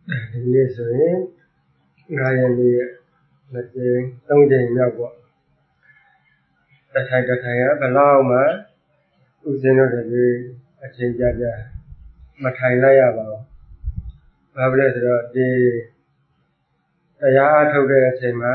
ဒီနေ့ဆိုရင်9 ရက်နေ့ရဲ့2ကြိမ်3ကြိမ်မြောက်ပေါ့တစ်ထိုင်ကဘလောက်မှဥစဉ်တို့တွေအချိန်ကြာမထိုင်လိုက်ရပါဘူး။ဘာဖြစ်လဲဆိုတော့ဒီတရားအထုတ်တဲ့အချိန်မှာ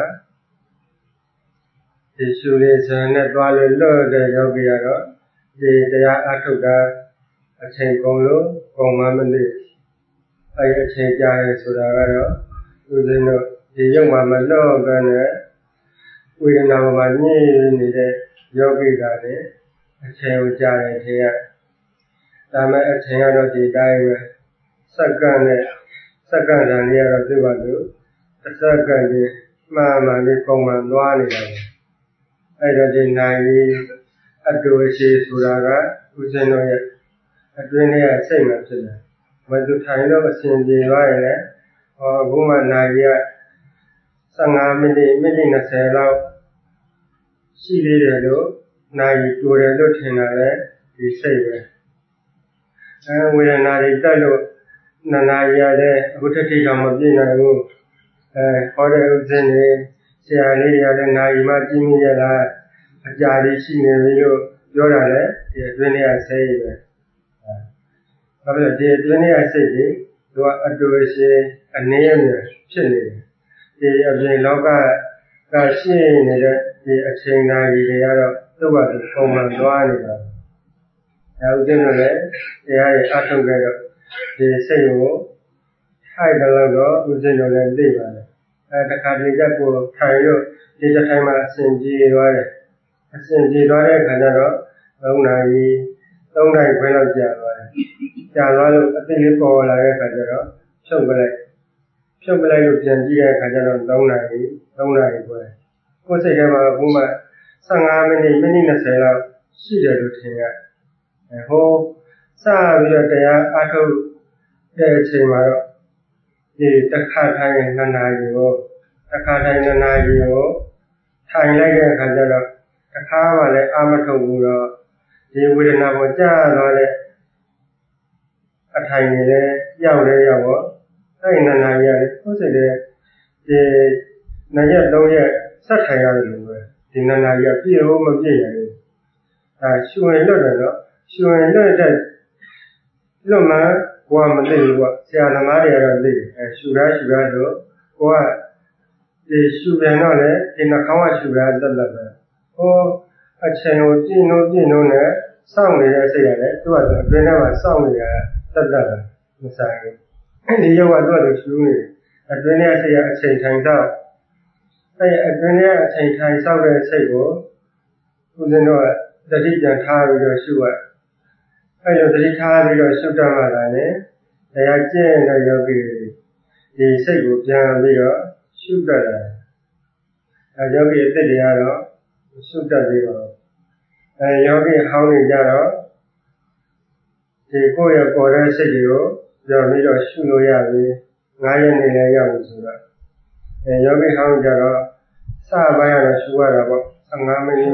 ဒီရှုလေးစံနဲ့တွားလို့လွတ်တဲ့ယောဂီကတော့ဒီတရားအထုတ်တာအချိန်ကုန်လို့ကုန်မှမသိအဲဒီအချိန်ကြာရဲဆိုတာကတော့ဥစဉ်တို့ဒီရုပ်မှာမလွတ်ဘဲနဲ့ဝေဒနာမှာညှိနေတဲ့ယောဂီကလည်းအချိန်ကိုကြာတယ်ထင်ရဒါမဲ့အချိန်ကတော့ဒီတိုင်းပဲစက္ကန့်နဲ့စက္ကန့်တန်လေးကတော့သိပါလို့တစ်စက္ကန့်ကြီးမှန်လေးပုံမှန်သွားနေတာပဲအဲ့တော့ဒီနိုင်ကြီးအတူရှိဆိုတာကဥစဉ်တို့ရဲ့အတွင်းထဲကစိတ်မှဖြစ်တယ်မသူထိုင်လို့အစဉ်ပြေသွားရင်လည်းအခုမှနိုင်ကြီးက15မိနစ်20လောက်ရှိသေးတယ်လို့နိုင်ကြီးတူတယ်လို့ထင်တာလေဒီစိတ်ပဲဝေဒနာတွေတက်လို့နာရီရတဲ့အခုတစ်ထိတော့မပြည့်နိုင်ဘူးဟောတဲ့ဥစဉ်တွေဆရာလေးရတဲ့နာရီမှကြည့်မိရလားအကြာကြီးရှိနေပြီလို့ပြောတာလေဒီအတွင်းထဲကစိတ်ပဲဘာဖြစ်လဲဒီအတွင်းထဲကစိတ်တွေသူကအတူရှိအနေအမြဲဖြစ်နေတယ်ဒီအပြင်လောကကရှိနေတဲ့ဒီအချိန်နာရီတွေကတော့သူ့ဘာသူပုံမှန်သွားနေတာအဲဥစဉ်တို့လည်းတရားရဲ့အထုတ်ခဲ့တော့ဒီစိတ်ကိုထိုက်တယ်တော့ဥစဉ်တို့လည်းသိပါတယ်တခါတလေကကိုထိုင်လို့ဒီတစ်ထိုင်မှာအစဉ်ပြေသွားတယ်အစဉ်ပြေသွားတဲ့အခါကျတော့3နာရီခွဲလောက်ကြာသွားတယ်ကြာသွားလို့အသိလေးပေါ်လာတဲ့အခါကျတော့ဖြုတ်ပလိုက်လို့ပြန်ကြည့်တဲ့အခါကျတော့3နာရီခွဲကိုယ်စိတ်ထဲမှာအခုမှ15မိနစ်20လောက်ရှိတယ်လို့ထင်ရဟိုစပြီးတော့တရားအထုတ်တဲ့အချိန်မှာတော့ဒီတစ်ခါထိုင်2နာရီကိုထိုင်လိုက်တဲ့အခါကျတော့တစ်ခါမှလည်းအာမထုတ်ဘူးတော့ဒီဝေဒနာပေါ်ကြာသွားတဲ့အထိုင်တွေလည်းရောက်ပေါ့အဲဒီ2နာရီရတယ်ကိုယ်စိတ်တဲ့ဒီ2ရက်3ရက်ဆက်ထိုင်ရတယ်လို့ပဲဒီ2နာရီကပြည့်ဖို့မပြည့်ရဘူးရှူရင်လွတ်တယ်နော်ရှူရင်လွတ်တဲ့လွတ်မှကိုကမသိဘူးပေါ့ဆရာသမားတွေကတော့သိတယ်ရှူတာဆိုကိုကဒီရှူပြန်တော့လေဒီနှာခေါင်းကရှူတာတက်ပဲဟိုအချိန်ကိုကြည့်လို့နဲ့စောင့်နေတဲ့စိတ်ရတယ်သူကအတွင်းထဲမှာစောင့်နေတာတက်ပဲမဆိုင်ဘူးအဲဒီယောဂတော့လို့ရှူနေအတွင်းထဲစိတ်ကအချိန်ထိုင်တော့အဲဒီအတွင်းထဲအချိန်ထိုင်စောင့်တဲ့စိတ်ကိုဦးဇင်းတို့ကတတိပြန်ထားပြီးတော့ရှုရအဲဒီလိုတတိထားပြီးတော့ရှုတတ်မှလည်းတရားကျင့်တဲ့ယောဂီဒီစိတ်ကိုပြန်ပြီးတော့ရှုတတ်တယ်ယောဂီအသက်တွေကတော့ရှုတတ်သေးပါဘူးယောဂီဟောင်းနေကြတော့ဒီကိုယ့်ရဲ့ပေါ်တဲ့စိတ်တွေကိုပြန်ပြီးတော့ရှုလို့ရပြီ9ရက်နေလည်းရောက်ပြီဆိုတော့ယောဂီဟောင်းကြတော့စပိုင်းရတော့ရှုရတာပေါ့15မိနစ်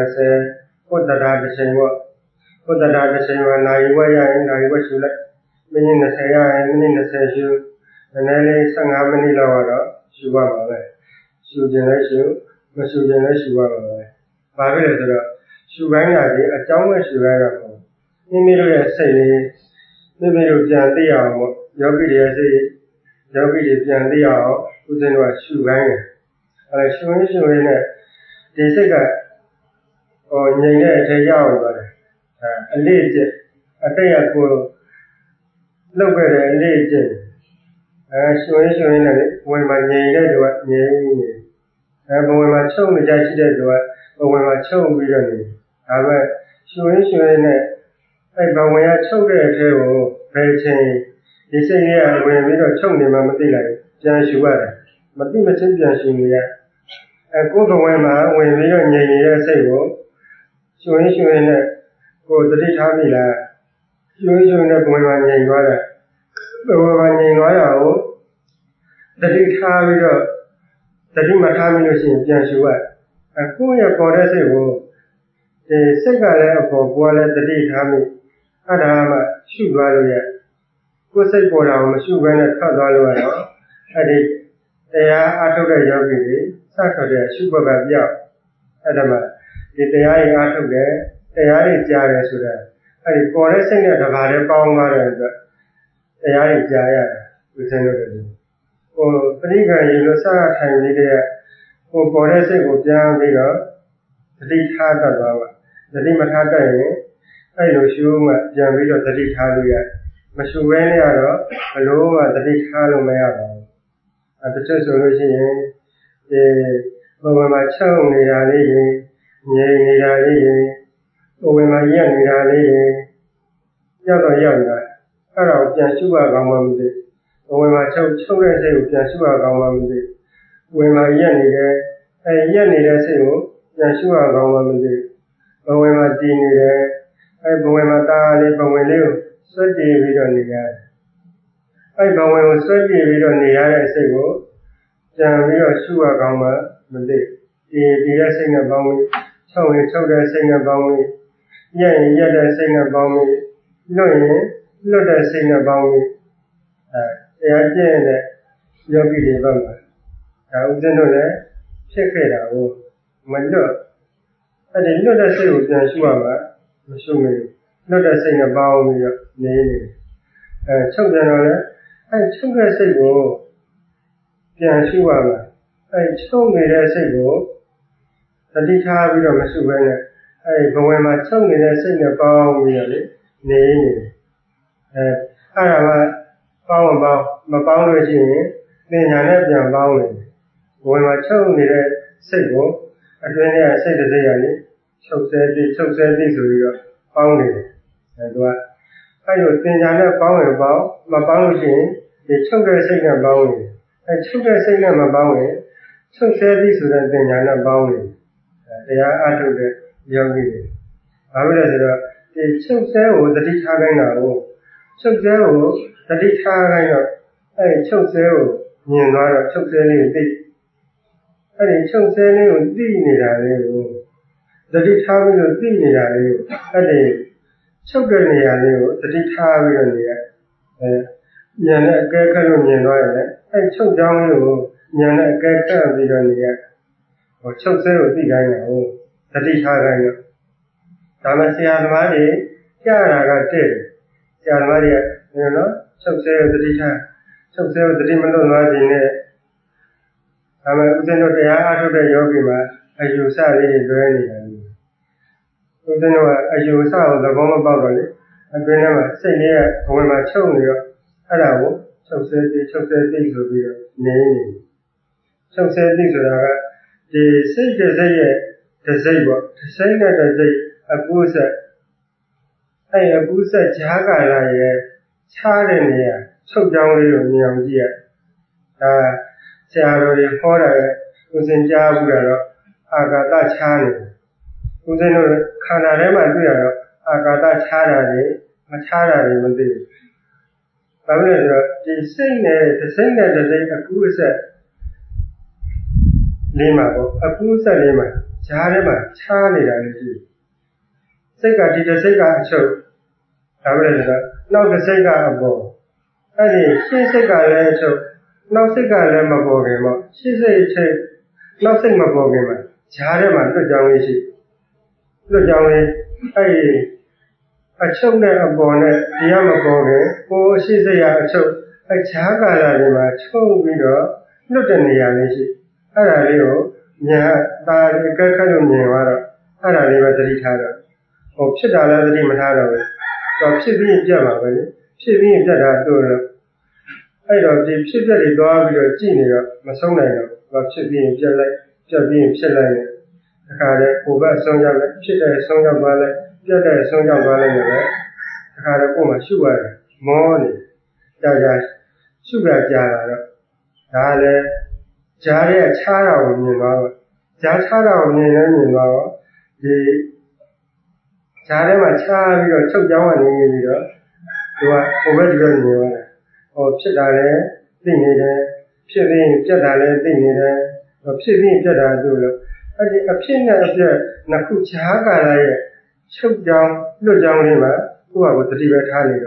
20ကိုယ်တရားတစ်ချိန်ပေါ့ကိုယ်တရားတစ်ချိန်မှာနာရီဝက်ရရင်နာရီဝက်ရှုလိုက်မိနစ်20ရရင်မိနစ်20ရှုနည်းနည်းလေး15မိနစ်လောက်တော့ရှုရပါပဲရှုခြင်းလည်းရှုမရှုခြင်းလည်းရှုရပါပဲဘာဖြစ်လဲဆိုတော့ရှုပိုင်းရတယ်အကြောင်းမဲ့ရှုရတာပေါ့မိမိတို့ရဲ့စိတ်လေးမိမိတို့ပြန်သိအောင်ပေါ့ယောဂီတွေရဲ့စိတ်ယောဂီတွေပြန်သိအောင်ဦးဇင်းတို့ကရှုပိုင်းတယ်ရှုရင်းနဲ့ဒီစိတ်ကငြိမ်တဲ့အထက်ရောက်သွားတယ်အလေးကျအတက်ရကိုလောက်ခဲ့တဲ့အလေးကျရှုရင်းနဲ့ဝင်မှာငြိမ်တဲ့သူကငြိမ်နေဘဝင်မှာချုပ်နေကြရှိတဲ့သူကဘဝင်မှာချုပ်ပြီးတော့နေဒါပေမဲ့ရှုရင်းနဲ့ဘဝင်ကချုပ်တဲ့အထက်ကိုဘယ်ချိန်ဒီစိတ်ကြီးကဝင်ပြီးတော့ချုပ်နေမှမသိလိုက်ပြန်ရှုရတယ်မသိမချင်းပြန်ရှုနေရကိုယ်ဘဝင်မှာဝင်ပြီးတော့ငြိမ်နေတဲ့စိတ်ကိုရှုရင်းနဲ့ကိုယ်တတိထားပြီလားရှုရင်းနဲ့ဘဝင်မှာငြိမ်သွားတယ်ဘဝင်မှာငြိမ်သွားရအောင်တတိထားပြီးတော့တတိမထားမိလို့ရှိရင်ပြန်ရှုရကိုယ့်ရဲ့ပေါ်တဲ့စိတ်ကိုဒီစိတ်ကလည်းအပေါ်ကိုယ်ကလည်းတတိထားမိအဲ့ဒါမှရှုသွားလို့ရကိုယ်စိတ်ပေါ်တာကိုမရှိဘဲနဲ့ထွက်သွားလို့ရတော့အဲ့ဒီတရားအားထုတ်တဲ့ယောဂီတွေစထွက်တဲ့ရှုဘက်ကပြောက်အဲ့ဒါမှဒီတရားကြီးအားထုတ်တယ်တရားကြီးကြားတယ်ဆိုတာအဲ့ဒီပေါ်တဲ့စိတ်နဲ့တစ်ပါးတည်းပေါင်းသွားတဲ့အတွက်တရားကြီးကြားရတယ်ဦးဇင်းတို့တွေဟိုပရိက္ခဏရေလို့စရထိုင်ပြီးတဲ့ဟိုပေါ်တဲ့စိတ်ကိုပြန်ပြီးတော့သတိထားတတ်သွားပါသတိမထားတတ်ရင်အဲ့လိုရှုမှပြန်ပြီးတော့သတိထားလို့ရမရှုဘဲနဲ့ကတော့ဘလို့မှသတိထားလို့မရပါဘူးတချို့ဆိုလို့ရှိရင်ဒီဘဝမှာချုပ်နေတာလေးတွေငြိမ်နေတာလေးတွေဘဝမှာရက်နေတာလေးတွေရောက်တော့ရောက်လာအဲ့ဒါကိုပြန်ရှုရကောင်းမှမသိဘဝမှာချုပ်တဲ့စိတ်ကိုပြန်ရှုရကောင်းမှမသိဘဝမှာရက်နေတယ်အဲရက်နေတဲ့စိတ်ကိုပြန်ရှုရကောင်းမှမသိဘဝမှာတည်နေတယ်အဲဘဝမှာတာလေးဘဝလေးကိုစွဲတည်ပြီးတော့နေရတယ်အဲ့ဘဝကိုစွဲကြည့်ပြီးတော့နေရတဲ့စိတ်ကိုကြံပြီးတော့ရှုရကောင်းမှမသိဒီရဲ့စိတ်နဲ့ပေါင်းပြီးချုပ်ရင်ချုပ်တဲ့စိတ်နဲ့ပေါင်းပြီးရက်ရင်ရက်တဲ့စိတ်နဲ့ပေါင်းပြီးလွတ်ရင်လွတ်တဲ့စိတ်နဲ့ပေါင်းပြီးတရားကျင့်တဲ့ယောဂီတွေဘက်မှာဒါဥစဉ်တို့လည်းဖြစ်ခဲ့တာကိုမလွတ်အဲ့ဒီလွတ်တဲ့စိတ်ကိုပြန်ရှုရမှာမရှုမနေလွတ်တဲ့စိတ်နဲ့ပေါင်းပြီးတော့နေနေချုပ်ပြန်တော့လည်းအဲ့ချုပ်တဲ့စိတ်ကိုပြန်ရှုရမှာအဲ့ချုပ်နေတဲ့စိတ်ကိုသတိထားပြီးတော့မရှုဘဲနဲ့အဲ့ဘဝမှာချုပ်နေတဲ့စိတ်နဲ့ပေါင်းပြီးတော့လေနေနေအဲ့ဒါမှပေါင်းမပေါင်းလို့ရှိရင်သင်ညာနဲ့ပြန်ပေါင်းနေဘဝမှာချုပ်နေတဲ့စိတ်ကိုအတွင်းထဲကစိတ်တစ်စိတ်ကနေချုပ်ဆဲပြီးဆိုပြီးတော့ပေါင်းနေတယ်အဲ့သူကအဲ့လိုသင်ညာနဲ့ပေါင်းရင်ပေါင်းမပေါင်းလို့ရှိရင်ဒီချုပ်တဲ့စိတ်နဲ့ပေါင်းနေအဲချုပ်တဲ့စိတ်နဲ့မပေါင်းရင်ချုပ်ဆဲပြီးဆိုတဲ့သင်ညာနဲ့ပေါင်းနေတရားအထုတ်တဲ့ယောဂီတွေဘာလို့လဲဆိုတော့ဒီချုပ်ဆဲကိုသတိထားခိုင်းတာကိုချုပ်ဆဲကိုသတိထားခိုင်းတော့အဲချုပ်ဆဲကိုမြင်သွားတော့ချုပ်ဆဲလေးကိုသိအဲဒီချုပ်ဆဲလေးကိုသိနေတာလေးကိုသတိထားပြီးတော့သိနေတာလေးကိုအဲဒီချုပ်တဲ့နေရာလေးကိုသတိထားပြီးတော့နေရဉာဏ်နဲ့အကဲခတ်လို့မြင်သွားရင်လည်းအဲချုပ်ကြောင်းလေးကိုဉာဏ်နဲ့အကဲခတ်ပြီးတော့နေရဟိုချုပ်ဆဲကိုသိခိုင်းတာကိုသတိထားခိုင်းတော့ဒါမှဆရာသမားတွေကြားတာကတဲ့ဆရာသမားတွေကနော်ချုပ်ဆဲကိုသတိထားချုပ်ဆဲကိုသတိမလွတ်သွားခြင်းနဲ့ဒါမှဥစဉ်တို့တရားအားထုတ်တဲ့ယောဂီမှာအယူဆလေးတွေလွဲနေတာလေဥစဉ်တို့ကအယူဆကိုသဘောမပေါက်တော့လေအတွင်းထဲမှာစိတ်လေးကဘဝမှာချုပ်နေတော့အဲ့ဒါကိုချုပ်ဆဲပြီးဆိုပြီးတော့နေနေချုပ်ဆဲပြီးဆိုတာကဒီစိတ်တစ်စိတ်ရဲ့တစ်စိတ်ပေါ့တစ်စိတ်နဲ့တစ်စိတ်အကူးဆက်အဲ့အကူးဆက်ဈာကာလရဲ့ခြားတဲ့နေရာချုပ်ကြောင်းလေးကိုမြင်အောင်ကြည့်ရဒါဆရာတော်တွေဟောတာရဲ့ဦးစင်ကြားဘူးတော့အာကာသခြားနေဦးစင်တို့ခန္ဓာထဲမှာတွေ့ရတော့အာကာသခြားတာတွေမခြားတာတွေမသိဘူးဘာလို့လဲဆိုတော့ဒီစိတ်နဲ့တစ်စိတ်နဲ့တစ်စိတ်အကူးဆက်လေးမှာပေါ့အကူးဆက်လေးမှာဈာထဲမှာခြားနေတာလည်းရှိစိတ်ကဒီတစ်စိတ်ကအချုပ်ဒါပဲဆိုတော့နောက်တစ်စိတ်ကအပေါ်အဲ့ဒီရှင်းစိတ်ကလည်းအချုပ်နောက်စိတ်ကလည်းမပေါ်ခင်ပေါ့ရှင်းစိတ်ချိန်နောက်စိတ်မပေါ်ခင်မှာဈာထဲမှာတွတ်ကြောင်းလေးရှိတွတ်ကြောင်းလေးအဲ့ဒီအချုပ်နဲ့အပေါ်နဲ့တရားမပေါ်ခင်ကိုယ်ရှိစိတ်ရအချုပ်အဈာကာလတွေမှာချုပ်ပြီးတော့လွတ်တဲ့နေရာလေးရှိအဲ့ဒါလေးကိုဉာဏ်သာအကဲခတ်လို့မြင်သွားတော့အဲ့ဒါလေးပဲသတိထားတော့ဟိုဖြစ်တာလည်းသတိမထားတော့ဘူးတော့ဖြစ်ပြီးပြတ်မှာပဲလေဖြစ်ပြီးပြတ်တာတို့လို့အဲ့တော့ဒီဖြစ်ပြက်တွေသွားပြီးတော့ကြည့်နေတော့မဆုံးနိုင်တော့ဖြစ်ပြီးပြတ်လိုက်ပြတ်ပြီးဖြစ်လိုက်နေတခါလေကိုယ်ဘက်ဆုံးရောက်လိုက်ဖြစ်တဲ့ဆုံးရောက်သွားလိုက်ပြတ်တဲ့ဆုံးရောက်သွားလိုက်နေတယ်တခါလေကိုယ်မှရှုရတယ်မောနေကြာရှုကြကြတာတော့ဒါလည်းကြားရဲ့ခြားတာကိုမြင်သွားတော့ကြားခြားတာကိုမြင်သွားတော့ဒီကြားထဲမှာခြားပြီးတော့ချုပ်ကြောင်းကနေပြီးတော့သူကကိုယ်ပဲဒီလိုမြင်သွားတယ်ဟောဖြစ်တာလည်းသိနေတယ်ဖြစ်ပြီးပြတ်တာလည်းသိနေတယ်ဖြစ်ပြီးပြတ်တာတို့လို့အဲ့ဒီအဖြစ်နဲ့အပြတ်နှစ်ခုခြားကာလရဲ့ချုပ်ကြောင်းလွတ်ကြောင်းလေးမှာကိုယ့်ဟာကိုယ်တတိပဲထားနေတော့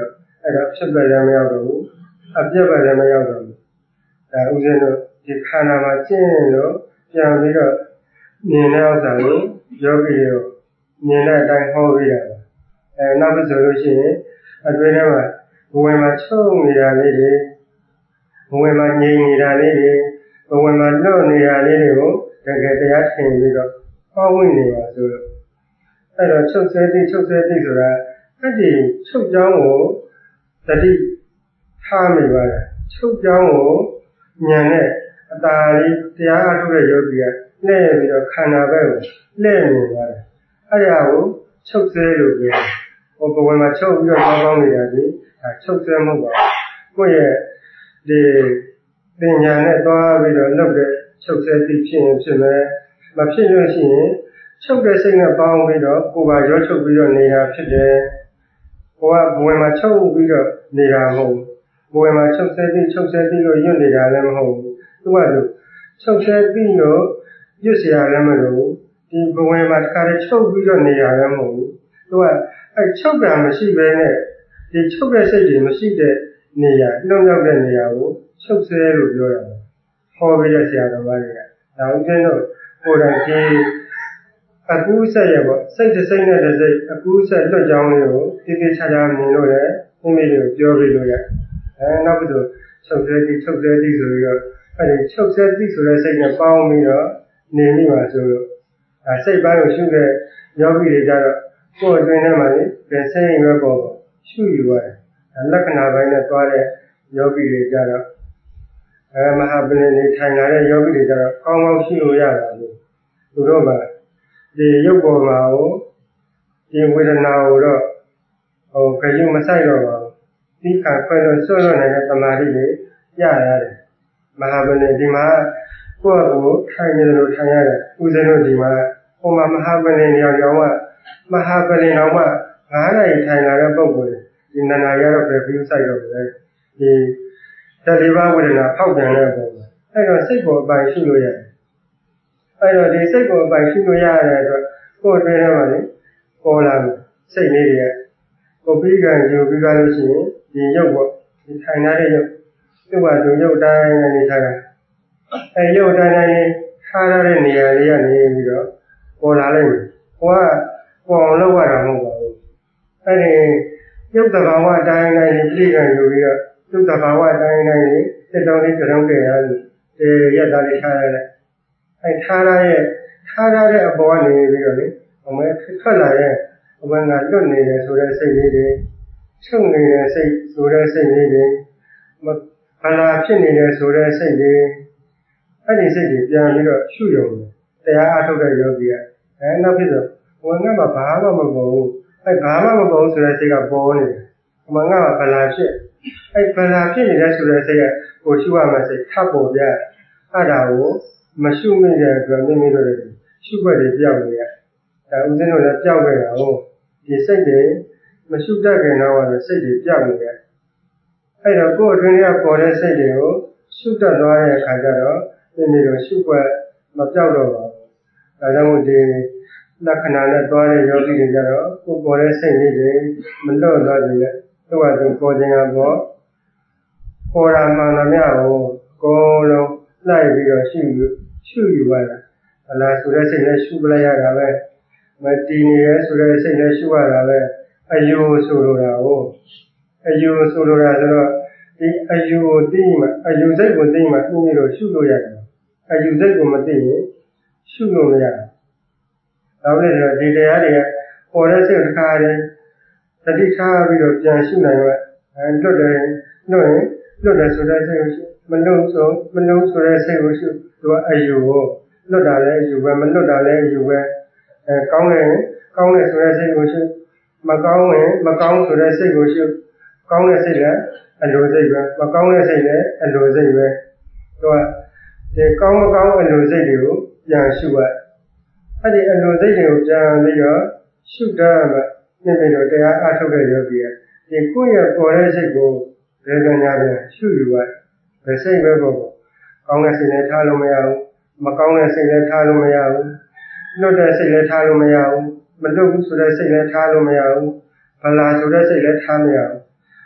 အဲ့တော့ဖြစ်ပဲလည်းမရောက်တော့ဘူးအပြတ်ပဲလည်းမရောက်တော့ဘူးဒါဥစဉ်တို့ဒီခန္ဓာမှာကျင့်လို့ပြန်ပြီးတော့မြင်တဲ့ဥစ္စာကိုယောဂီရောမြင်တဲ့အတိုင်းဟောပေးတာပါနောက်ပြီးဆိုလို့ရှိရင်အတွင်းထဲမှာဘဝင်မှာချုပ်နေတာလေးတွေဘဝင်မှာငြိမ်နေတာလေးတွေဘဝင်မှာလွတ်နေတာလေးတွေကိုတကယ်တရားထင်ပြီးတော့ဟောဝင်နေပါဆိုလို့အဲ့တော့ချုပ်ဆဲသိဆိုတာအဲ့ဒီချုပ်ကြောင်းကိုတတိထားမိပါတယ်ချုပ်ကြောင်းကိုဉာဏ်နဲ့အတားလေးတရားအထုတ်တဲ့ယောဂီကလှည့်ပြီးတော့ခန္ဓာဘက်ကိုလှည့်နေပါတယ်အဲ့ဒါကိုချုပ်ဆဲလို့ပြောတယ်ဘဝင်မှာချုပ်ပြီးတော့ကောင်းနေတာဒီချုပ်ဆဲမှုပါကိုယ့်ရဲ့ဒီပညာနဲ့သွားပြီးတော့လုပ်တဲ့ချုပ်ဆဲသိဖြစ်ရင်ဖြစ်မယ်မဖြစ်လို့ရှိရင်ချုပ်တဲ့စိတ်နဲ့ပေါင်းပြီးတော့ကိုယ်ပါရောချုပ်ပြီးတော့နေတာဖြစ်တယ်ကိုကဘဝင်မှာချုပ်ပြီးတော့နေတာမဟုတ်ဘူးဘဝင်မှာချုပ်ဆဲသိလို့ညွတ်နေတာလည်းမဟုတ်ဘူးသူကသူချုပ်ဆဲသိလို့ညွတ်เสียလည်းမလို့ဒီဘဝင်မှာတစ်ခါတည်းချုပ်ပြီးတော့နေတာလည်းမဟုတ်ဘူးသူကအဲ့ချုပ်တာမရှိဘဲနဲ့ဒီချုပ်တဲ့စိတ်တွေမရှိတဲ့နေရာလွတ်မြောက်တဲ့နေရာကိုချုပ်ဆဲလို့ပြောတာဟောပြီးတဲ့ဆရာတော်တွေကဒါဥစဉ်တို့ကိုယ်တိုင်ဒီအကူးဆက်ရပေါ့စိတ်တစ်စိတ်နဲ့တစ်စိတ်အကူးဆက်လွတ်ကြောင်းလေးကိုတိတိကျကျမြင်လို့လည်းမိမိတွေကိုပြောပြီးလို့ရနောက်ပြီးတော့ချုပ်ဆဲပြီးဆိုပြီးတော့အဲ့ဒီချုပ်ဆဲပြီးဆိုတဲ့စိတ်နဲ့ပေါင်းပြီးတော့နေမိပါဆိုလို့စိတ်ပိုင်းကိုရှုတဲ့ယောဂီတွေကြတော့ကိုယ်အတွင်းထဲမှာလေပြန်စိတ်ရွယ်ပေါ်ရှုယူရတယ်လက္ခဏာပိုင်းနဲ့တွားတဲ့ယောဂီတွေကြတော့မဟာပလင်နေထိုင်လာတဲ့ယောဂီတွေကြတော့ကောင်းကောင်းရှုလို့ရတာလို့သူတို့ကဒီရုပ်ပေါ်မှာကိုဒီဝေဒနာကိုတော့ခရုမဆိုင်တော့ပါဘူးဒီခါခွဲလို့ဆွတ်လွတ်နေတဲ့သမာဓိတွေရရတယ်မဟာပလင်ဒီမှာကိုယ့်ကိုထိုင်နေလို့ထိုင်ရတယ်ဥစဉ်တို့ဒီမှာဟိုမှာမဟာပလင်ရောင်ကမဟာပလင်တော်မှာ9 နာရီထိုင်လာတဲ့ပုံကိုဒီနာနာရတော့ပဲပြီးဆိုင်တော့ပဲဒီတတိပဝေဒနာဖောက်ပြန်တဲ့ပုံအဲ့တော့စိတ်ကိုအပိုင်ရှိလို့ရတယ်အဲ့တော့ဒီစိတ်ကိုအပိုင်ရှိလို့ရတဲ့အတွက်ကိုယ်အတွင်းထဲမှာလေပေါ်လာတယ်စိတ်လေးတွေကိုပြီးကံယူပြီးကြလို့ရှိရင်ဒီရုပ်ပေါ့ဒီထိုင်ထားတဲ့ရုပ်သူ့ဘာသူရုပ်တိုင်းနေထားတာအဲ့ရုပ်တိုင်းထားရတဲ့နေရာလေးကနေပြီးတော့ပေါ်လာလိုက်တယ်ဟိုကပေါ်အောင်လုပ်ရတာမဟုတ်ပါဘူးအဲ့ဒီရုပ်တဘာဝတိုင်းပြီးကံယူပြီးတော့သူ့တဘာဝတိုင်းစစ်တောင်းလေးကြောင်းတည်ရတယ်ရက်သားလေးထားရတယ်အဲ့ထားရတဲ့အပေါ်ကနေပြီးတော့လေအမေထွက်လာတဲ့အမှန်ကလွတ်နေတယ်ဆိုတဲ့စိတ်လေးတွေချုပ်နေတဲ့စိတ်ဆိုတဲ့စိတ်လေးတွေဗလာဖြစ်နေတယ်ဆိုတဲ့စိတ်တွေအဲ့ဒီစိတ်တွေပြန်ပြီးတော့ရှုရုံတရားအားထုတ်တဲ့ယောဂီကနောက်ဖြစ်ဆိုဝင်ကမှဘာမှမပေါ်ဘူးအဲ့ဘာမှမပေါ်ဘူးဆိုတဲ့စိတ်ကပေါ်နေတယ်အမှန်ကဗလာဖြစ်အဲ့ဗလာဖြစ်နေတဲ့ဆိုတဲ့စိတ်ကကိုရှုရမယ်စိတ်ထပ်ပေါ်ပြအဲ့ဒါကိုမရှုမိတဲ့အတွက်မိမိတို့ရှုွက်တွေပြောက်နေရဒါဥစဉ်တို့လည်းပြောက်ခဲ့တာဟုတ်ဒီစိတ်တွေမရှုတတ်ခင်တော့စိတ်တွေပြောက်နေတယ်အဲ့တော့ကိုယ်အတွင်းကပေါ်တဲ့စိတ်တွေကိုရှုတတ်သွားတဲ့အခါကျတော့မိမိတို့ရှုွက်မပြောက်တော့ပါဘူးဒါကြောင့်မို့ဒီလက္ခဏာနဲ့တွားတဲ့ယောဂီတွေကြတော့ကိုယ်ပေါ်တဲ့စိတ်လေးတွေမလွတ်သွားသေးတဲ့သူ့ဟာသူပေါ်ခြင်းကပေါ်တာမှန်သမျှကိုကိုယ်လုံးလိုက်ပြီးတော့ရှုယူရတာအလားဆိုတဲ့စိတ်နဲ့ရှုပလိုက်ရတာပဲမတည်နေရဲဆိုတဲ့စိတ်နဲ့ရှုရတာပဲအယူဆိုလိုတာဟုတ်အယူဆိုလိုတာဆိုတော့ဒီအယူကိုသိမှအယူစိတ်ကိုသိမှသူ့မျိုးရှုလို့ရတယ်အယူစိတ်ကိုမသိရင်ရှုလို့မရဘူးဒါပေမဲ့ဒီတရားတွေကပေါ်တဲ့စိတ်တစ်ခါတည်းတတိထားပြီးတော့ပြန်ရှုနိုင်တော့လွတ်တယ်ဆိုတဲ့စိတ်ကိုရှုမလွတ်ဆိုတဲ့စိတ်ကိုရှုသူကအယူကိုလွတ်တာလည်းအယူပဲမလွတ်တာလည်းအယူပဲကောင်းတယ်ဆိုတဲ့စိတ်ကိုရှုမကောင်းရင်မကောင်းဆိုတဲ့စိတ်ကိုရှုကောင်းတဲ့စိတ်လည်းအလိုစိတ်ပဲမကောင်းတဲ့စိတ်လည်းအလိုစိတ်ပဲသူကဒီကောင်းမကောင်းအလိုစိတ်တွေကိုပြန်ရှုရအဲ့ဒီအလိုစိတ်တွေကိုပြန်ပြီးတော့ရှုတတ်မှမိမိတို့တရားအားထုတ်တဲ့ယောဂီကဒီကိုယ့်ရဲ့ပေါ်တဲ့စိတ်ကိုဘယ်ပညာပြန်ရှုယူရဘယ်စိတ်ပဲပေါ့ကောင်းတဲ့စိတ်လည်းထားလို့မရဘူးမကောင်းတဲ့စိတ်လည်းထားလို့မရဘူးလွတ်တဲ့စိတ်လည်းထားလို့မရဘူးမလွတ်ဘူးဆိုတဲ့စိတ်လည်းထားလို့မရဘူးဗလာဆိုတဲ့စိတ်လည်းထားမရဘူး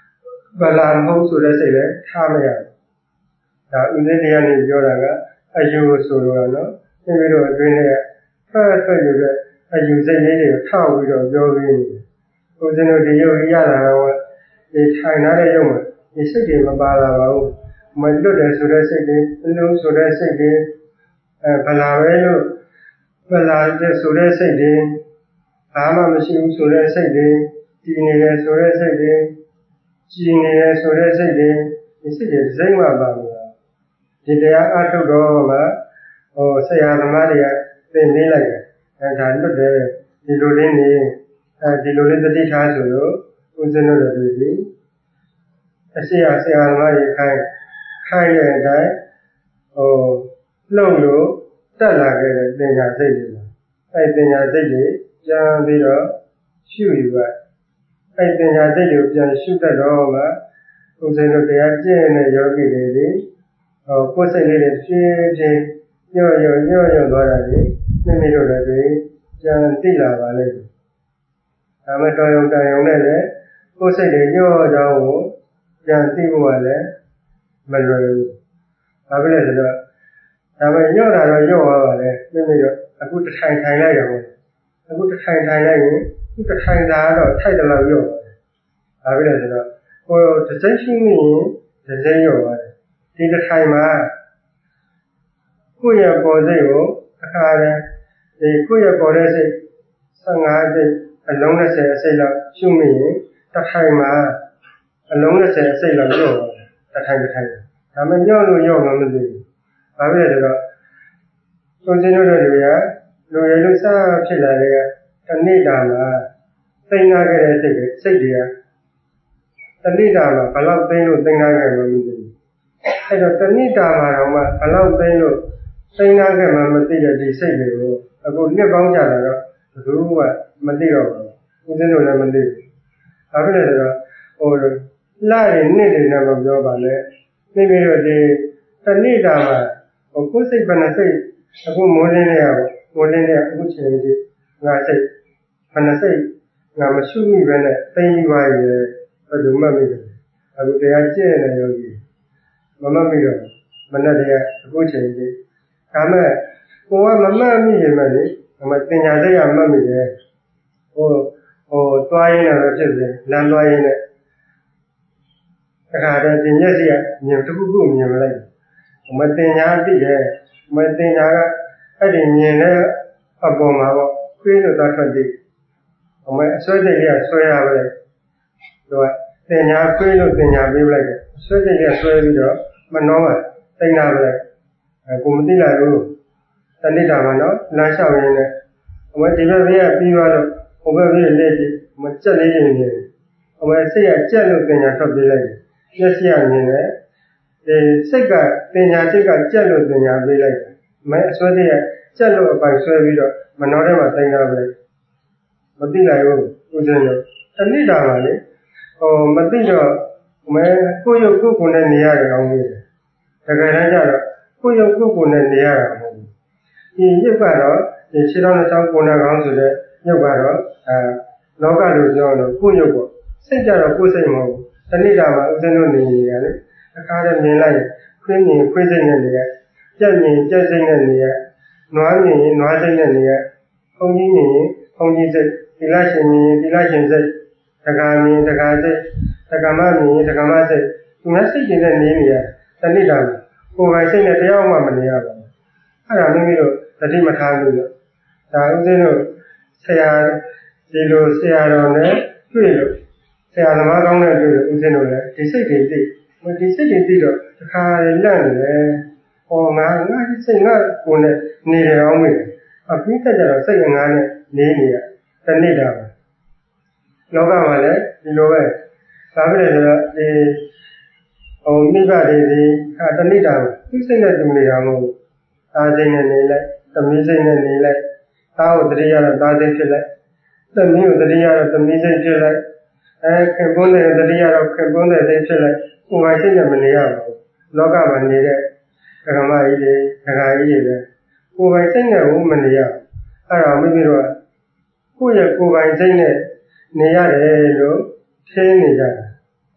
ဗလာမဟုတ်ဆိုတဲ့စိတ်လည်းထားမရဘူးဒါဥစဉ်တရားနဲ့ပြောတာကအယူဆိုတော့နော်သိပြီးတော့အတွင်းထဲထွက်ယူတဲ့အယူစိတ်လေးတွေကိုထောက်ပြီးတော့ပြောပြီးနေတယ်ဥစဉ်တို့ဒီရုပ်ရလာတော့ဒီထိုင်ထားတဲ့ရုပ်မှာဒီစိတ်တွေမပါလာပါဘူးမလွတ်တယ်ဆိုတဲ့စိတ်တွေအလုံးဆိုတဲ့စိတ်တွေဗလာပဲလို့ဗလာတဲ့ဆိုတဲ့စိတ်တွေဘာမှမရှိဘူးဆိုတဲ့စိတ်တွေတည်နေတယ်ဆိုတဲ့စိတ်တွေကြည်နေတယ်ဆိုတဲ့စိတ်တွေဒီစိတ်တွေစိတ်မှပါဘူးဒီတရားအထုတ်တော့မှဆရာသမားတွေကသင်ပေးလိုက်တယ်ဒါလွတ်တယ်ဒီလိုလေးနေဒီလိုလေးသတိထားဆိုလို့ဦးဇင်းတို့တွေဒီအရှိအဆရာသမားတွေခိုင်းတဲ့အတိုင်းလှုပ်လို့တက်လာခဲ့တဲ့သင်ညာစိတ်တွေသင်ညာစိတ်တွေပြန်ပြီးတော့ရှုယူပါသင်ညာစိတ်တွေကိုပြန်ရှုတတ်တော့မှဦးဇင်းတို့တရားကျင့်တဲ့ယောဂီတွေဒီကိုယ်စိတ်လေးတွေဖြည်းဖြည်းညော့သွားတာလေမိတို့လည်းပြန်သိလာပါလိမ့်မယ်ဒါမှတော်ရုံနဲ့လည်းကိုယ်စိတ်တွေညော့ကြောင်းကိုပြန်သိဖို့ကလည်းမလွယ်ဘူးဘာဖြစ်လဲဆိုတော့ဒါမှညော့တာတော့ညော့သွားပါလေမိတို့အခုတစ်ထိုင်ထိုင်လိုက်ရအောင်အခုတစ်ထိုင်ထိုင်လိုက်ရင်ခုတစ်ထိုင်သာတော့ထိုက်တယ်လို့ညော့ဘာဖြစ်လဲဆိုတော့တစ်စိမ့်ရှိနေရင်တစ်စိမ့်ညော့သွားတယ်ဒီတစ်ထိုင်မှာကိုယ့်ရဲ့ပေါ်စိတ်ကိုအခါတည်းဒီကိုယ့်ရဲ့ပေါ်တဲ့စိတ်15စိတ်အလုံး20အစိတ်လောက်ရှုမိရင်တစ်ထိုင်မှာအလုံး20အစိတ်လောက်ညော့သွားတယ်တစ်ထိုင်ဒါမှညော့လို့ညော့မှမသိဘူးဘာဖြစ်လဲဆိုတော့ကိုယ်စင်းတို့တွေကလူရည်လို့စဖြစ်လာတဲ့တဏှိတာမှာသိနာခဲ့တဲ့စိတ်တွေကတဏှိတာမှာဘယ်လောက်သိလို့သိနာခဲ့မှမသိဘူးအဲ့တော့တဏှိတာမှာတော့မှဘယ်လောက်သိလို့သိနာခဲ့မှမသိတဲ့ဒီစိတ်တွေကိုအခုနှစ်ပေါင်းကြလာတော့ဘယ်သူမှမသိတော့ဘူးဦးဇင်းတို့လည်းမသိဘူးဘာဖြစ်လဲဆိုတော့လာရင်နှစ်တွေနဲ့မပြောပါနဲ့သိပြီးတော့ဒီတဏှိတာမှာကိုယ်စိတ်ဘယ်နှစိတ်အခုမိုးလင်းနေရမိုးလင်းနေအခုချိန်ကြီးငါစိတ်ဘယ်နှစိတ်ငါမရှုမိပဲနဲ့သိမိပါရဲ့ဘယ်လိုမှတ်မိတယ်အခုတရားကျင့်နေရောကြီးမမှတ်မိတော့မနဲ့တည်းအခုချိန်ကြီးဒါမဲ့ကိုကမမှတ်မိရင်လည်းလေမတင်ညာတဲ့ရမှတ်မိတယ်သွားရင်းတော့ဖြစ်တယ်လမ်းသွားရင်းနဲ့အခါတည်းဒီမျက်စိကမြင်တစ်ခုခုမြင်မလိုက်မတင်ညာသိတယ်မတင်ညာကအဲ့ဒီမြင်တဲ့အပေါ်မှာပေါ့ခွေးလို့သွားထွက်ပြီးအဆွဲစိတ်လေးကဆွဲရပါလေသူကတင်ညာခွေးလို့တင်ညာပေးလိုက်တယ်အဆွဲစိတ်လေးကဆွဲပြီးတော့မနှောမှာတိတ်လာပါလေကိုမသိလိုက်ဘူးတဏှိတာမှာနော်လမ်းလျှောက်ရင်းနဲ့ဒီဘက်ဘေးကပြီးသွားတော့ဟိုဘက်ဘေးလက်ကြည့်မကြက်လေးရင်နေစိတ်ကကြက်လို့တင်ညာထွက်ပေးလိုက်တယ်မျက်စိကမြင်တယ်ဒီစိတ်ကတင်ညာစိတ်ကကြက်လို့တင်ညာပေးလိုက်တယ်အဆွဲစိတ်ကကြက်လို့အပိုင်ဆွဲပြီးတော့မနှောထဲမှာတိတ်လာပဲမသိလိုက်ဘူးဦးဇင်းတို့တဏှိတာပါလေမသိတော့ကိုယ့်ရုပ်ကိုယ်ကိုယ်နဲ့နေရတယ်အောင်လို့တကယ်တမ်းကျတော့ကိုယ့်ရုပ်ကိုယ်ကိုယ်နဲ့နေရတာမဟုတ်ဘူးဒီရုပ်ကတော့ဒီခြေတော်နဲ့ချောင်းကိုယ်နဲ့ကောင်းဆိုတဲ့ရုပ်ကတော့လောကလိုပြောတော့ကိုယ့်ရုပ်ပေါ့စိတ်ကြတော့ကိုယ်စိတ်မဟုတ်ဘူးတဏှိတာမှာဦးဇင်းတို့နေနေရတယ်အခါတည်းမြင်လိုက်ခွေးမြင်ခွေးစိတ်နဲ့နေရကြက်မြင်ကြက်စိတ်နဲ့နေရနွားမြင်ရင်နွားစိတ်နဲ့နေရခုံကြီးမြင်ရင်ခုံကြီးစိတ်သီလရှင်မြင်ရင်သီလရှင်စိတ်တက္ကမမြင်တက္ကစိတ်တက္ကမမြင်ရင်တက္ကမစိတ်သူများစိတ်တွေနဲ့နေနေရတဏှိတာကိုယ်ပိုင်စိတ်နဲ့တရားမှမနေရပါဘူးအဲ့ဒါမိမိတို့သတိမထားဘူးလို့ဒါဦးဇင်းတို့ဆရာဒီလိုဆရာတော်နဲ့တွေ့လို့ဆရာသမားကောင်းနဲ့တွေ့လို့ဦးဇင်းတို့လည်းဒီစိတ်တွေသိဒီစိတ်တွေသိတော့တစ်ခါလန့်နေတယ်ငါဒီစိတ်ငါကိုယ်နဲ့နေတယ်အောင်မေးအပြီးတက်ကြတော့စိတ်ငါနဲ့နေနေရတဏှိတာပဲလောကမှာလည်းဒီလိုပဲဒါပဲဆိုတော့ဒီမိဘတွေဒီတဏှိတာသူစိတ်နဲ့တူနေတာမဟုတ်သားစိတ်နဲ့နေလိုက်သမီးစိတ်နဲ့နေလိုက်သားကိုတတိယတော့သားစိတ်ဖြစ်လိုက်သမီးကိုတတိယတော့သမီးစိတ်ဖြစ်လိုက်ခင်ပွန်းတဲ့တတိယတော့ခင်ပွန်းတဲ့စိတ်ဖြစ်လိုက်ကိုယ်ပိုင်စိတ်နဲ့မနေရဘူးလောကမှာနေတဲ့ဓမ္မကြီးတွေဓဂါကြီးတွေပဲကိုယ်ပိုင်စိတ်နဲ့ဘူးမနေရအဲ့တော့မိမိတို့ကကိုယ့်ရဲ့ကိုယ်ပိုင်စိတ်နဲ့နေရတယ်လို့ထင်နေကြတာ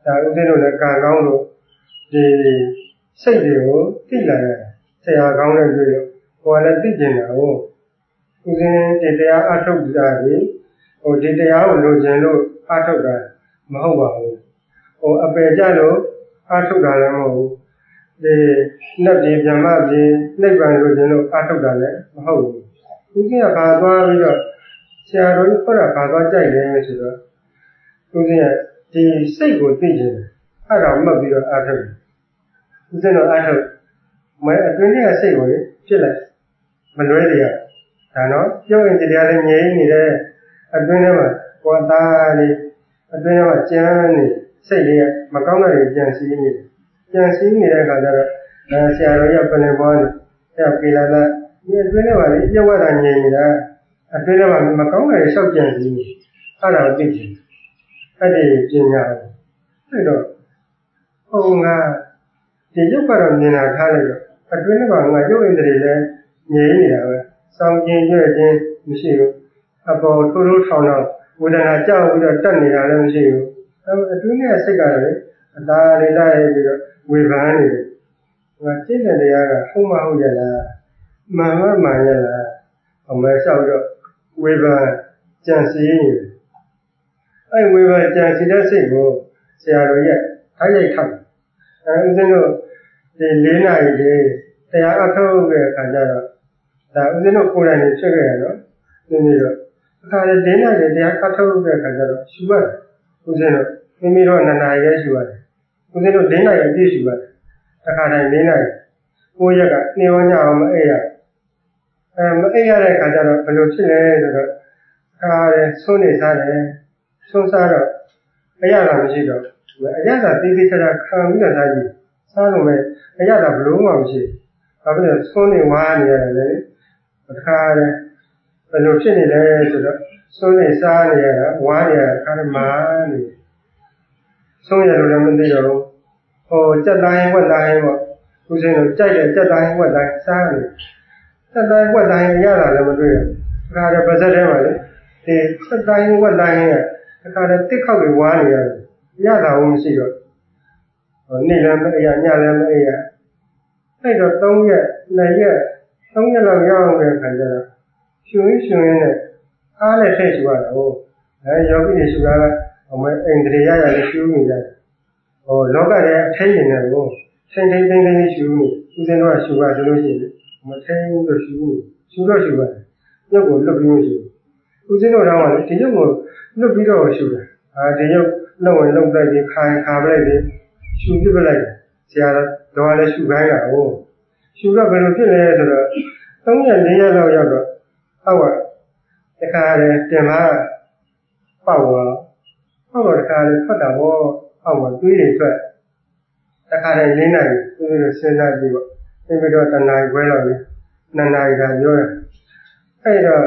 ဒါဥစဉ်တို့လည်းကံကောင်းလို့ဒီစိတ်တွေကိုသိလာရတယ်ဆရာကောင်းတဲ့တွေ့လို့ကိုယ်လည်းသိကျင်တာကိုဥစဉ်ဒီတရားအထုတ်တာဒီဒီတရားကိုလိုချင်လို့အထုတ်တာမဟုတ်ပါဘူးအပယ်ကြလို့အထုတ်တာလည်းမဟုတ်ဘူးဒီနတ်ပြည်ဗြဟ္မပြည်နိဗ္ဗာန်လိုချင်လို့အထုတ်တာလည်းမဟုတ်ဘူးဥစဉ်ကဘာသွားပြီးတော့ဆရာတော်ကြီးခေါ်တာဘာသွားကြိုက်လဲဆိုတော့ဥစဉ်ကဒီစိတ်ကိုသိကျင်တယ်အဲ့ဒါမှတ်ပြီးတော့အထုတ်တယ်ဥစဉ်တော့အထုတ်မဲအတွင်းထဲကစိတ်ကိုဖြစ်လိုက်မလွဲရရဒါနော်ပြုံးရင်တရားလည်းငြိမ်းနေတယ်အတွင်းထဲမှာကိုယ်သားလေးအတွင်းထဲမှာကြမ်းနေစိတ်လေးကမကောင်းတဲ့ကြံစည်နေတယ်ကြံစည်နေတဲ့အခါကျတော့ဆရာတော်ကြီးကပလင်ပွားနေအဲ့ပြေလာတာဒီအတွင်းထဲမှာလေပြုတ်ရတာငြိမ်းနေတာအတွင်းထဲမှာမကောင်းတဲ့ရှောက်ကြံစည်နေအဲ့ဒါကိုသိချင်အဲ့ဒီပညာအဲ့တော့ဟုတ်ငါဒီရုပ်ကတော့မြင်တာထားလိုက်တော့အတွင်းထဲမှာငါရုပ်ဣန္ဒြေလည်းငြိမ်းနေတာပဲစောင်းကျင်ရွဲ့ခြင်းမရှိဘူးအပေါ်ထိုးထိုးထောင်တော့ဝေဒနာကြောက်ပြီးတော့တက်နေတာလည်းမရှိဘူးအတွင်းထဲစိတ်ကလည်းအသာလေးလိုက်ပြီးတော့ဝေဖန်နေတယ်ငါစိတ်နဲ့တရားကဟုတ်မဟုတ်ရလားမှန်မှန်ရလားအမဲလျှောက်တော့ဝေဖန်ကြံစည်နေတယ်အဲ့ဝေဖန်ကြံစည်တဲ့စိတ်ကိုဆရာတော်ကြီးထိုက်ရိုက်ထောက်ဦးဇင်းတို့ဒီ၄နာရီလေးတရားအထုတ်တဲ့အခါကျတော့ဒါဦးဇင်းတို့ကိုယ်တိုင်နေဖြစ်ခဲ့ရနော်ဒီနေ့တော့အခါလေး၄နာရီတရားအထုတ်တဲ့အခါကျတော့ရှူရတယ်ဦးဇင်းတို့မိမိတို့2နာရီလေးရှူရတယ်ဦးဇင်းတို့၄နာရီအပြည့်ရှူရတယ်အခါတိုင်း၄နာရီ9ရက်ကနေဝညအောင်မအိပ်ရမအိပ်ရတဲ့အခါကျတော့ဘယ်လိုဖြစ်လဲဆိုတော့အခါလေးဆုံးနေစားတယ်ဆုံးစားတော့အရသာမရှိတော့အရသာတိတိကျကျခံပြီးတော့စားကြည့်စားလို့မဲ့အရသာဘလို့မှမရှိဘာဖြစ်လဲဆုံးနေဝါးနေရတယ်လေတခါလေဘယ်လိုဖြစ်နေလဲဆိုတော့ဆုံးနေစားနေရတာဝါးနေရတာခါမာနေဆုံးရလို့လည်းမသိတော့ဘူးကြက်တိုင်းဝက်တိုင်းပေါ့ဦးဇင်းတို့ကြိုက်တယ်ကြက်တိုင်းဝက်တိုင်းစားနေကြက်တိုင်းဝက်တိုင်းအရသာလည်းမတွေ့ရတခါလေပါဇက်ထဲမှာလေဒီကြက်တိုင်းဝက်တိုင်းကတခါလေတစ်ခေါက်တွေဝါးနေရတယ်ရတာဘူးမရှိတော့နေ့လည်းမအိပ်ရညလည်းမအိပ်ရအဲ့တော့3ရက်2ရက်3ရက်လောက်ရောက်တဲ့အခါကျတော့ရှင်နဲ့အားနဲ့ထိတ်ရှူရတာဟုတ်ယောဂီတွေရှူတာကအမေအိန္ဒြေရရလည်းရှူနေကြတယ်လောကရဲ့အထိတ်နေတယ်ကိုထိန်ရှူနေဦးဇင်းတို့ကရှူရဆိုလို့ရှိရင်မထိန်ဘူးလို့ရှူနေရှူတော့ရှူရတယ်ရုပ်ကိုလွတ်ပြီးရှူဦးဇင်းတို့တော့ကဒီရုပ်ကိုလွတ်ပြီးတော့ရှူတယ်ဒီရုပ်လုံဝင်လုံတိုက်ပြီးခါပလိုက်ပြီးရှူပြပလိုက်ဆရာတော်ကလည်းရှူခိုင်းတာဟုတ်ရှူတော့ဘယ်လိုဖြစ်လဲဆိုတော့3ရက်4ရက်လောက်ရောက်တော့အောက်ကတခါလေတင်မပေါက်သွားတော့တခါလေဖတ်တာပေါ့အောက်မှာတွေးတွေထွက်တခါလေ4နာရီသူတို့စဉ်းစားကြည့်ပေါ့ပြီးတော့တနာရီခွဲလောက်လေ2နာရီကပြောတယ်အဲ့တော့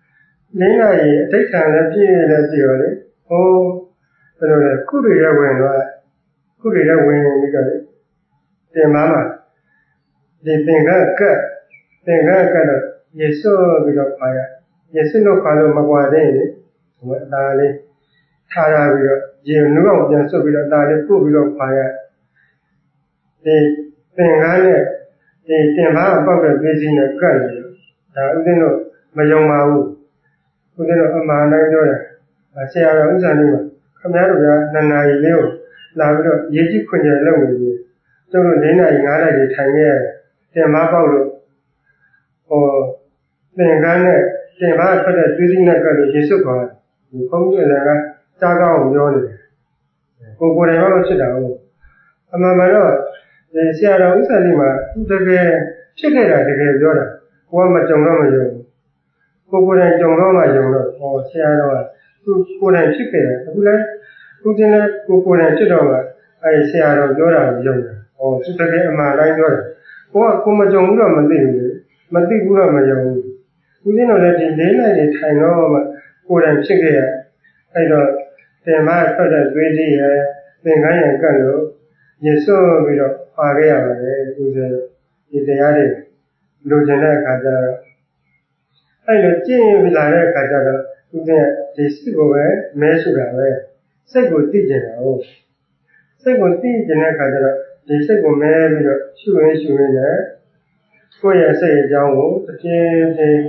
4နာရီအဋ္ဌခံလည်းပြည့်လည်းပြည့်ရောလေဘယ်လိုလဲခုတွေရဝင်တော့ခုတွေရဝင်ပြီးတော့တင်မမှာဒီသင်္ကန်းကတော့ရေစို့ပြီးတော့ပါရရေစို့လို့ခါလို့မကွာသေးရင်အသာလေးထားရပြီးတော့ရေနုအောင်ပြန်ဆုပ်ပြီးတော့အသာလေးပုတ်ပြီးတော့ပါရဒီသင်္ကန်းနဲ့ဒီတင်မပေါက်တဲ့ပြေးစီနဲ့ကတ်နေဒါဥစဉ်တော့မယုံပါဘူးဥစဉ်တော့အမှန်တိုင်းပြောတယ်ဆရာတော်ဥစ္စာလေးမှာခင်ဗျားတို့က2နာရီလေးကိုလာပြီးတော့ရေကြီးခွင့်ကြလုပ်နေပြီကျုပ်တို့4နာရီ5နာရီထိုင်ခဲ့တင်မပေါက်လို့သင်္ကန်းနဲ့တင်မထွက်တဲ့သွေးစည်းနဲ့ကတ်လို့ရေစွတ်သွားတယ်ဘုန်းကြီးလည်းကကြားကောင်းကိုပြောနေတယ်ကိုယ်တိုင်မှဖြစ်တာဟုတ်အမှန်တော့ဒီဆရာတော်ဥစ္စာလေးမှာသူတကယ်ဖြစ်ခဲ့တာတကယ်ပြောတာကိုကမကြုံတော့မယုံဘူးကိုယ်တိုင်ကြုံတော့မှယုံတော့ဆရာတော်ကသူကိုယ်တိုင်ဖြစ်ခဲ့တယ်အခုလည်းသူချင်းလည်းကိုယ်တိုင်ဖြစ်တော့မှဆရာတော်ပြောတာကိုယုံတယ်သူတကယ်အမှန်တိုင်းပြောတယ်ကိုမကြုံဘူးတော့မသိဘူးလေမသိဘူးတော့မယုံဘူးဦးဇင်းတို့လည်းဒီ4နိုင်နေထိုင်တော့မှကိုယ်တိုင်ဖြစ်ခဲ့ရအဲ့တော့တင်မထွက်တဲ့သွေးကြီးရယ်သင်္ကန်းရယ်ကတ်လို့ရေစွတ်ပြီးတော့ပါခဲ့ရပါတယ်ဦးဇင်းဒီတရားတွေလိုချင်တဲ့အခါကျတော့အဲ့လိုကျင့်လာတဲ့အခါကျတော့ဦးဇင်းဒီစိတ်ကိုပဲမဲရှုတာပဲစိတ်ကိုသိကျင်တာဟုတ်စိတ်ကိုသိကျင်တဲ့အခါကျတော့ဒီစိတ်ကိုမဲပြီးတော့ရှုရင်းနဲ့ကိုယ့်ရဲ့စိတ်အကြောင်းကိုတစ်ပြင်းပြင်း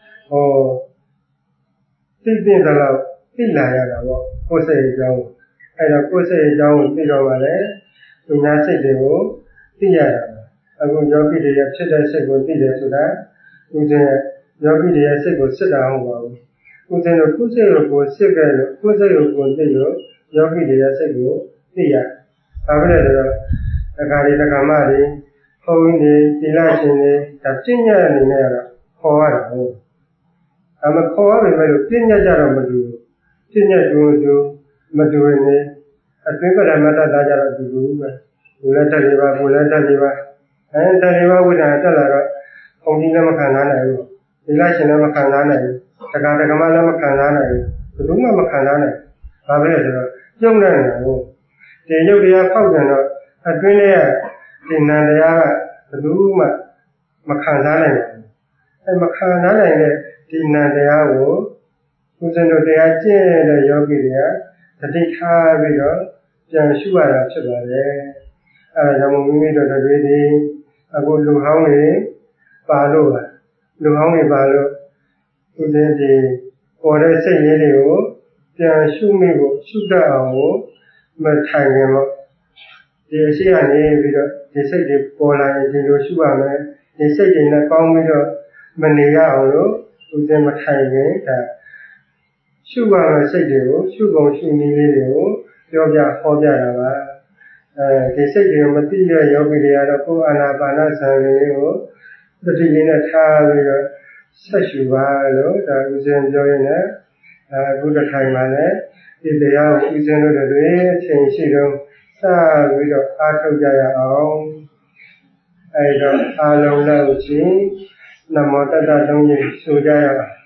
သိတဲ့လောက်သိလာရတာပေါ့ကိုယ်စိတ်အကြောင်းအဲ့တော့ကိုယ်စိတ်အကြောင်းကိုသိတော့မှလည်းသူများစိတ်တွေကိုသိရတာအခုယောဂီတွေရဲ့ဖြစ်တဲ့စိတ်ကိုသိတယ်ဆိုတာဦးဇင်းရဲ့ယောဂီတွေရဲ့စိတ်ကိုစစ်တာမဟုတ်ပါဘူးဦးဇင်းတို့ကိုယ်စိတ်ကိုစစ်ခဲ့လို့ကိုယ်စိတ်ကိုသိလို့ယောဂီတွေရဲ့စိတ်ကိုသိရဘာဖြစ်လဲဆိုတော့တခါလေတခါမှလေဘုန်းကြီးတွေသီလရှင်တွေဒါပြည့်ညတ်အနေနဲ့တော့ခေါ်ရတာဟုတ်ဒါမှခေါ်ရပေမဲ့လို့ပြည့်ညတ်ကြတော့မတူဘူးပြည့်ညတ်တူမတူနေအတွင်းပရမတ္တသားကြတော့တူဘူးပဲကိုယ်လည်းတက်နေပါကိုယ်လည်းတက်နေပါတက်နေပါဝိဒ္ဓတက်လာတော့ဘုန်းကြီးလည်းမခံစားနိုင်ဘူးသီလရှင်လည်းမခံစားနိုင်ဘူးတခါတခါမှလည်းမခံစားနိုင်ဘူးဘယ်သူမှမခံစားနိုင်ဘာဖြစ်လဲဆိုတော့ကျုံနေတာကိုဒီရုပ်တရားဖောက်ပြန်တော့အတွင်းထဲကဒီနံတရားကဘယ်သူမှမခံစားနိုင်ဘူးမခံစားနိုင်တဲ့ဒီနံတရားကိုဦးဇင်းတို့တရားကျင့်တဲ့ယောဂီတွေကတတိထားပြီးတော့ပြန်ရှုရတာဖြစ်ပါတယ်အဲဒါကြောင့်မိမိတို့တွေဒီအခုလူဟောင်းတွေပါလို့လူဟောင်းတွေပါလို့ဦးဇင်းဒီပေါ်တဲ့စိတ်လေးတွေကိုပြန်ရှုမိဖို့ရှုတတ်အောင်ကိုမထိုင်ခင်တော့ဒီအရှိကနေပြီးတော့ဒီစိတ်တွေပေါ်လာရင်ဒီလိုရှုရမယ်ဒီစိတ်တွေနဲ့ပေါင်းပြီးတော့မနေရအောင်လို့ဦးဇင်းမထိုင်ခင်ဒါရှုရမယ့်စိတ်တွေကိုရှုပုံရှုနည်းလေးတွေကိုပြောပြဟောပြတာပါဒီစိတ်တွေကိုမသိတဲ့ယောဂီတွေကတော့ကိုယ်အာနာပါနဆံလေးကိုတတိလေးနဲ့ထားပြီးတော့ဆက်ရှုပါလို့ဒါဦးဇင်းပြောရင်းနဲ့အခုတစ်ထိုင်မှာလည်းဒီတရားကိုဦးဇင်းတို့တွေအချိန်ရှိတော့စပြီးတော့အားထုတ်ကြရအောင်အဲဒီတော့အာလုံးလောက်ချင်းနမောတတ္တသုံးကြီးဆိုကြရပါ